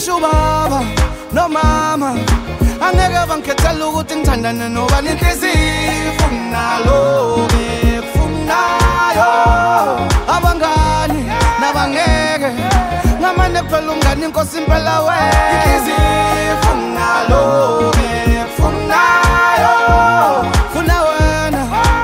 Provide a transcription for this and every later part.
ngisho baba no mama angeke bangikhethela ukuthi ngithandane nobani inhliziyo ifunalo ngifunayo abangani nabangeke ngamane kuphela umngani inkosi impela wena inhliziyo ifunalo ngifunayo funa wena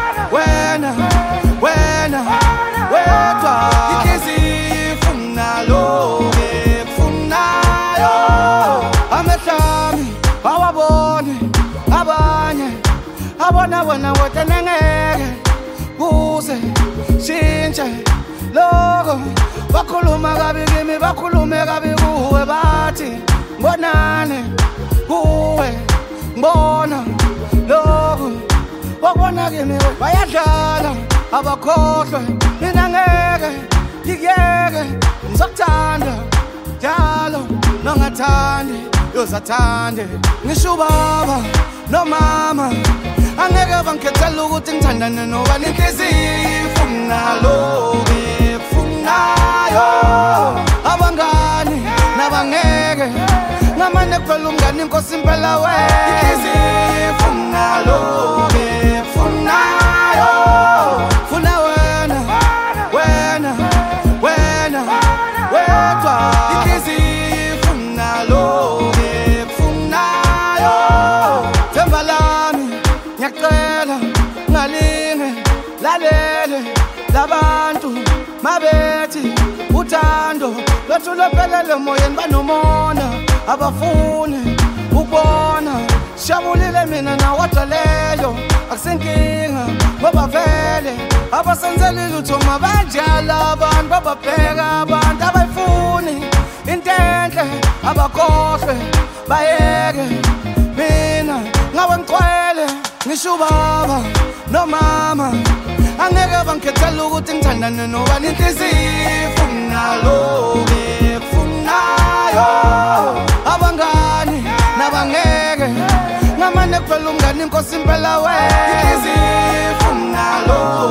wedwa inhliziyo ifunalo ngifunayo amehlami awabone abanye abona wena wedwa nengeke kuze shintshe lokho bakhuluma kabi kimi bakhulume kabi kuwe bathi ngibonane kuwe ngibona lokho wakubona kimi bayadlala abakhohlwe mina ngeke ngikuyeke ngizokuthanda njalo nongathandi yozathande ngisho baba no mama angeke bangikhethela ukuthi ngithandane nobani inhliziyo ifunalo ngifunayo abangani nabangeke ngamane kuphela umngani inkosi impela wena inhliziyo ifunalo ngifunayo funa wena wedwa inhliziyo ifunalo ngifunayo themba lami ngiyacela ngalinge lalele labantu mabethi uthando lwethu lophelele emoyeni banomona abafune ukubona shabulile mina nawadwa leyo akusenkinga ngoba vele abasenzela ilutho mabanjala abantu bababheka abantu abayifuni intenhle abakhohlwe bayeke mina ngawe ngicwele ngisho baba no mama angeke bangikhethela ukuthi ngithandane nobani inhliziyo ifunalo ngifunayo abangani nabangeke ngamane kuphela umngani inkosi impela wena inhliziyo ifunalo